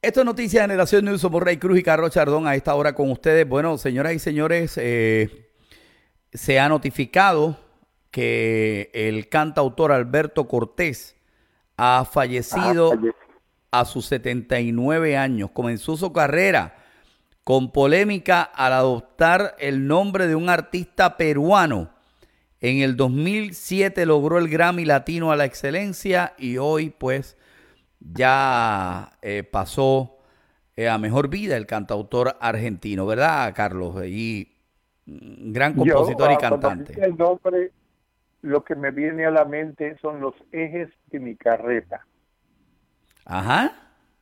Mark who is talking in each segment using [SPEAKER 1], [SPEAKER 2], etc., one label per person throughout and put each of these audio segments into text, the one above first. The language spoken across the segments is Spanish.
[SPEAKER 1] Esto es Noticias de Generación News. Somos Rey Cruz y Carlos Chardón a esta hora con ustedes. Bueno, señoras y señores, se ha notificado que el cantautor Alberto Cortés ha fallecido a sus 79 años. Comenzó su carrera con polémica al adoptar el nombre de un artista peruano. En el 2007 logró el Grammy Latino a la Excelencia y hoy pues ya pasó a mejor vida el cantautor argentino, ¿verdad, Carlos? Y gran compositor y cantante.
[SPEAKER 2] Cuando el nombre, lo que me viene a la mente son los ejes de mi carreta.
[SPEAKER 1] Ajá.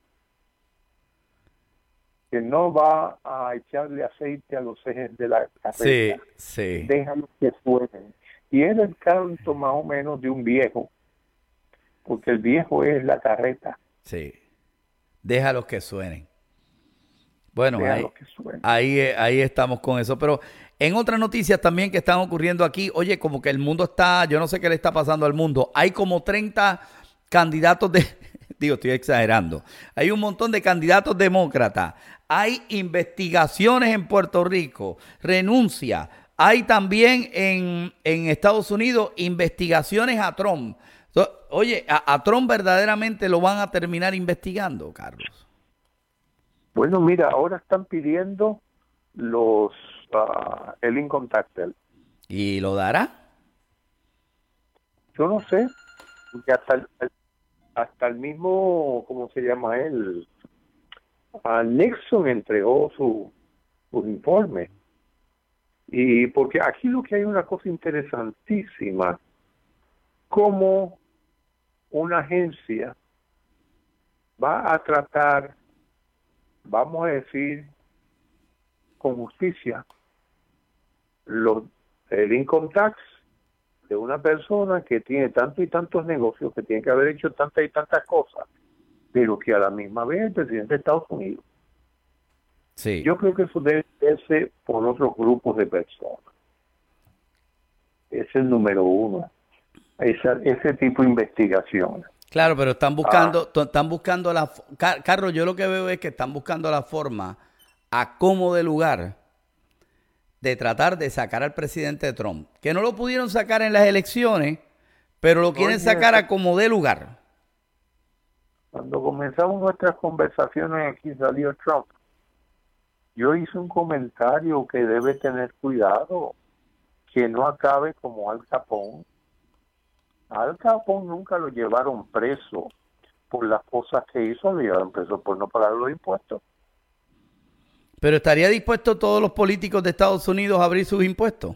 [SPEAKER 2] Que no va a echarle aceite a los ejes de la carreta.
[SPEAKER 1] Sí, sí.
[SPEAKER 2] Déjalo que suenen. Y era el canto más o menos de un viejo, porque el viejo es la carreta.
[SPEAKER 1] Sí. Déjalos que suenen. Bueno, ahí estamos con eso. Pero en otras noticias también que están ocurriendo aquí, oye, como que el mundo está, yo no sé qué le está pasando al mundo. Hay como 30 candidatos digo, estoy exagerando. Hay un montón de candidatos demócratas. Hay investigaciones en Puerto Rico, renuncia. Hay también en Estados Unidos investigaciones a Trump. Oye, a Trump verdaderamente lo van a terminar investigando, Carlos.
[SPEAKER 2] Bueno, mira, ahora están pidiendo el income tax.
[SPEAKER 1] ¿Y lo dará?
[SPEAKER 2] Yo no sé, porque hasta el mismo, ¿cómo se llama él? Nixon entregó sus informes. Y porque aquí lo que hay una cosa interesantísima, cómo una agencia va a tratar, vamos a decir, con justicia, el income tax de una persona que tiene tantos y tantos negocios, que tiene que haber hecho tantas y tantas cosas, pero que a la misma vez es el presidente de Estados Unidos.
[SPEAKER 1] Sí.
[SPEAKER 2] Yo creo que eso debe verse por otros grupos de personas. Es el número uno. Ese tipo de investigación.
[SPEAKER 1] Claro, pero están buscando Carlos, yo lo que veo es que están buscando la forma a como de lugar de tratar de sacar al presidente Trump, que no lo pudieron sacar en las elecciones, pero lo quieren sacar a como de lugar.
[SPEAKER 2] Cuando comenzamos nuestras conversaciones aquí salió Trump. Yo hice un comentario que debe tener cuidado, que no acabe como Al Capone. Al Capone nunca lo llevaron preso por las cosas que hizo, lo llevaron preso por no pagar los impuestos.
[SPEAKER 1] Pero ¿estaría dispuesto todos los políticos de Estados Unidos a abrir sus impuestos?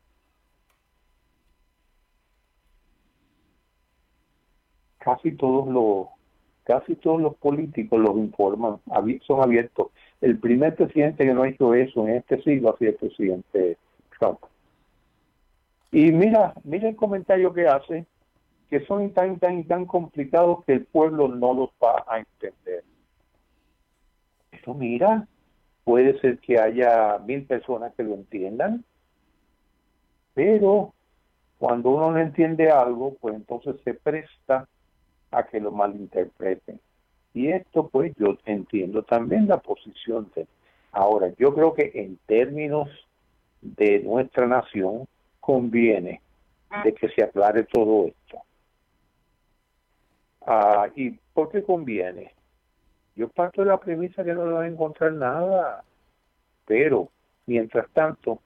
[SPEAKER 2] Casi todos los políticos los informan, son abiertos. El primer presidente que no ha hecho eso en este siglo ha sido el presidente Trump. Y mira el comentario que hace, que son tan complicados que el pueblo no los va a entender. Eso mira, puede ser que haya 1000 personas que lo entiendan, pero cuando uno no entiende algo, pues entonces se presta a que lo malinterpreten. Y esto, pues, yo entiendo también la posición de... Ahora, yo creo que en términos de nuestra nación, conviene de que se aclare todo esto. ¿Y por qué conviene? Yo parto de la premisa que no le van a encontrar nada, pero, mientras tanto,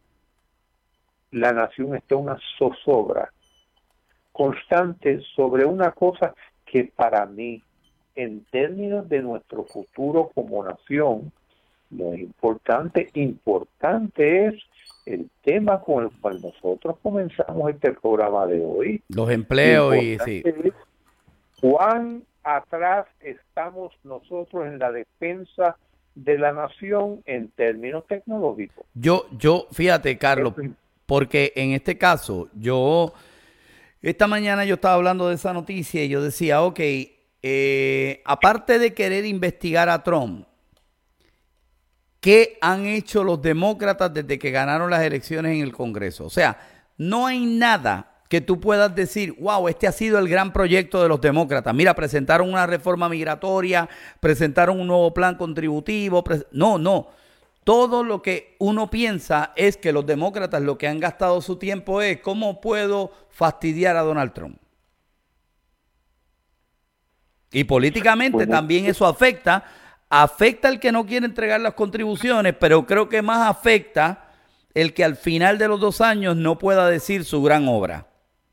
[SPEAKER 2] la nación está en una zozobra constante sobre una cosa que para mí, en términos de nuestro futuro como nación, lo importante es el tema con el cual nosotros comenzamos este programa de hoy.
[SPEAKER 1] Los empleos y sí.
[SPEAKER 2] ¿Cuán atrás estamos nosotros en la defensa de la nación en términos tecnológicos?
[SPEAKER 1] Yo, fíjate, Carlos, porque en este caso, esta mañana yo estaba hablando de esa noticia y yo decía, ok, aparte de querer investigar a Trump, ¿qué han hecho los demócratas desde que ganaron las elecciones en el Congreso? O sea, no hay nada que tú puedas decir, wow, este ha sido el gran proyecto de los demócratas. Mira, presentaron una reforma migratoria, presentaron un nuevo plan contributivo. No. Todo lo que uno piensa es que los demócratas lo que han gastado su tiempo es cómo puedo fastidiar a Donald Trump. Y políticamente también eso afecta al que no quiere entregar las contribuciones, pero creo que más afecta el que al final de los 2 años no pueda decir su gran obra.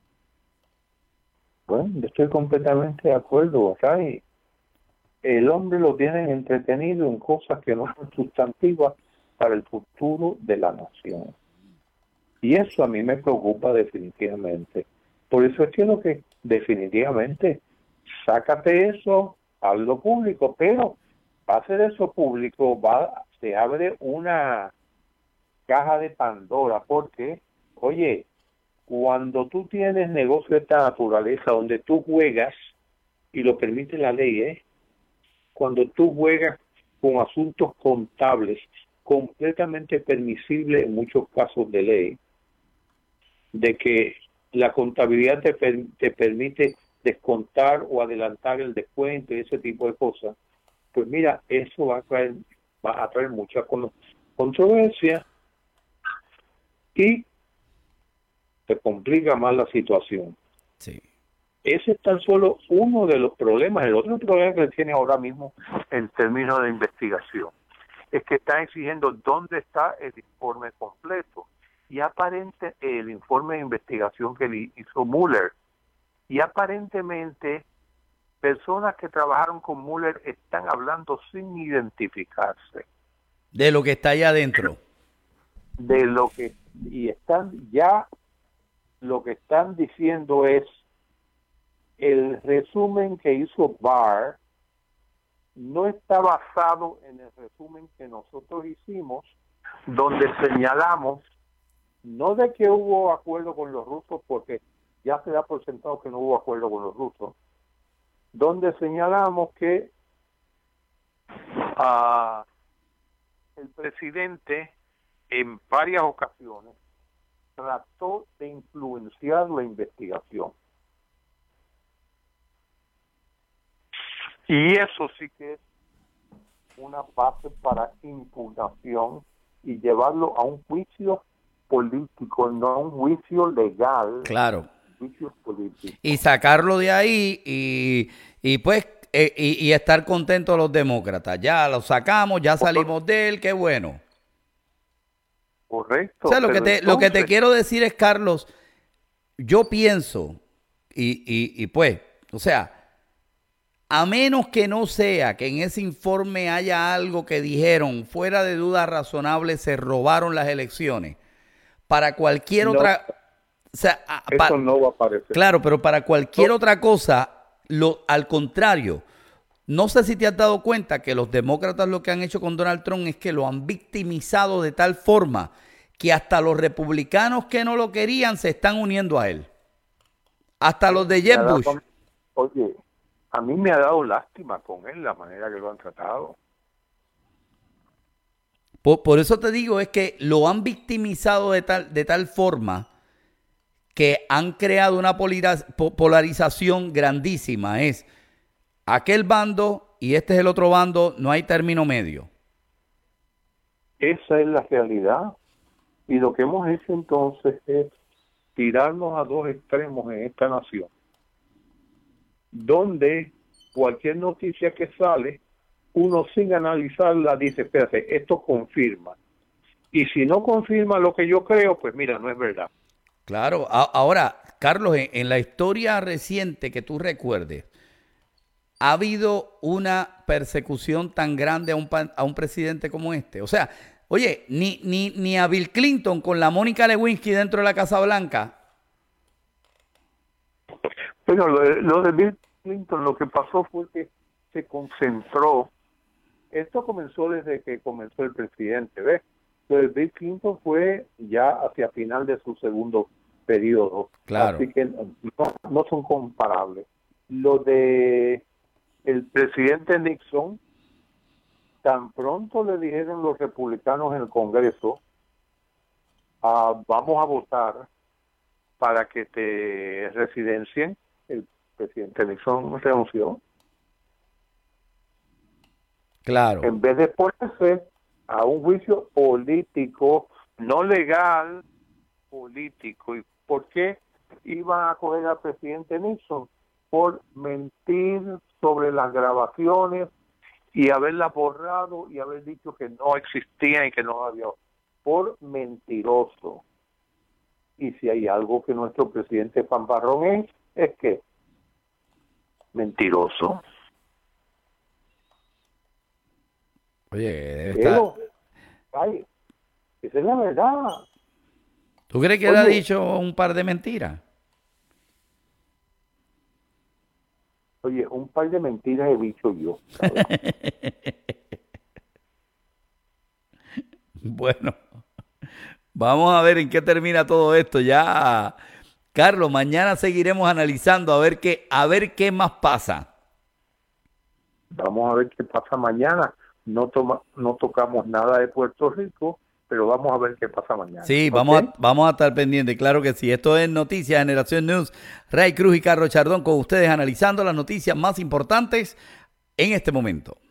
[SPEAKER 2] Bueno, yo estoy completamente de acuerdo, ¿sabes? El hombre lo tiene entretenido en cosas que no son sustantivas para el futuro de la nación. Y eso a mí me preocupa definitivamente. Por eso es que lo que definitivamente, sácate eso, hazlo público, pero para hacer eso público se abre una caja de Pandora, porque, oye, cuando tú tienes negocio de esta naturaleza donde tú juegas, y lo permite la ley, cuando tú juegas con asuntos contables completamente permisibles en muchos casos de ley, de que la contabilidad te permite descontar o adelantar el descuento y ese tipo de cosas, pues mira, eso va a traer mucha controversia y se complica más la situación.
[SPEAKER 1] Sí.
[SPEAKER 2] Ese es tan solo uno de los problemas. El otro problema que tiene ahora mismo en términos de investigación es que está exigiendo dónde está el informe completo. Y aparente el informe de investigación que hizo Mueller. Y aparentemente personas que trabajaron con Mueller están hablando sin identificarse.
[SPEAKER 1] De lo que está allá adentro.
[SPEAKER 2] Lo que están diciendo es el resumen que hizo Barr no está basado en el resumen que nosotros hicimos, donde señalamos no de que hubo acuerdo con los rusos, porque ya se da por sentado que no hubo acuerdo con los rusos, donde señalamos que el presidente en varias ocasiones trató de influenciar la investigación. Y eso sí que es una base para impugnación y llevarlo a un juicio político, no a un juicio legal.
[SPEAKER 1] Claro.
[SPEAKER 2] Juicio político.
[SPEAKER 1] Y sacarlo de ahí y pues y estar contentos los demócratas. Ya lo sacamos, ya salimos de él, qué bueno.
[SPEAKER 2] Correcto.
[SPEAKER 1] O sea, lo que te quiero decir es, Carlos, yo pienso, y pues, o sea, a menos que no sea que en ese informe haya algo que dijeron, fuera de duda razonable, se robaron las elecciones. Para cualquier otra... O sea,
[SPEAKER 2] eso no va a aparecer.
[SPEAKER 1] Claro, pero para cualquier otra cosa, al contrario, no sé si te has dado cuenta que los demócratas lo que han hecho con Donald Trump es que lo han victimizado de tal forma que hasta los republicanos que no lo querían se están uniendo a él. Hasta los de Jeb Bush.
[SPEAKER 2] Oye, a mí me ha dado lástima con él la manera que lo han tratado.
[SPEAKER 1] Por eso te digo, es que lo han victimizado de tal forma que han creado una polarización grandísima. Es aquel bando y este es el otro bando, no hay término medio.
[SPEAKER 2] Esa es la realidad. Y lo que hemos hecho entonces es tirarnos a dos extremos en esta nación, donde cualquier noticia que sale, uno sin analizarla dice, espérate, esto confirma. Y si no confirma lo que yo creo, pues mira, no es verdad.
[SPEAKER 1] Claro, ahora, Carlos, en la historia reciente que tú recuerdes, ¿ha habido una persecución tan grande a un presidente como este? O sea, oye, ni a Bill Clinton con la Mónica Lewinsky dentro de la Casa Blanca.
[SPEAKER 2] Bueno, lo de Bill Clinton, lo que pasó fue que se concentró. Esto comenzó desde que comenzó el presidente, ¿ves? Lo de Bill Clinton fue ya hacia final de su segundo periodo.
[SPEAKER 1] Claro.
[SPEAKER 2] Así que no son comparables. Lo de el presidente Nixon, tan pronto le dijeron los republicanos en el Congreso, vamos a votar para que te residencien. El presidente Nixon renunció.
[SPEAKER 1] Claro.
[SPEAKER 2] En vez de ponerse a un juicio político, no legal, político. ¿Y por qué iban a coger al presidente Nixon? Por mentir sobre las grabaciones y haberla borrado y haber dicho que no existía y que no había. Por mentiroso. Y si hay algo que nuestro presidente fanfarrón es que mentiroso.
[SPEAKER 1] Oye, debe
[SPEAKER 2] Pero,
[SPEAKER 1] estar...
[SPEAKER 2] ay, esa es la verdad.
[SPEAKER 1] ¿Tú crees que él ha dicho un par de mentiras?
[SPEAKER 2] Oye, un par de mentiras he dicho yo, ¿sabes?
[SPEAKER 1] Bueno, vamos a ver en qué termina todo esto. Ya, Carlos, mañana seguiremos analizando a ver qué más pasa.
[SPEAKER 2] Vamos a ver qué pasa mañana. No tocamos nada de Puerto Rico, pero vamos a ver qué pasa mañana.
[SPEAKER 1] Sí,
[SPEAKER 2] ¿Okay?
[SPEAKER 1] vamos a estar pendientes, claro que sí. Esto es Noticias Generación News. Ray Cruz y Carlos Chardón con ustedes analizando las noticias más importantes en este momento.